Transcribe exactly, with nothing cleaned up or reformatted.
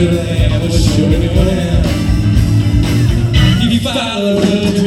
the land was sure to win. He followed her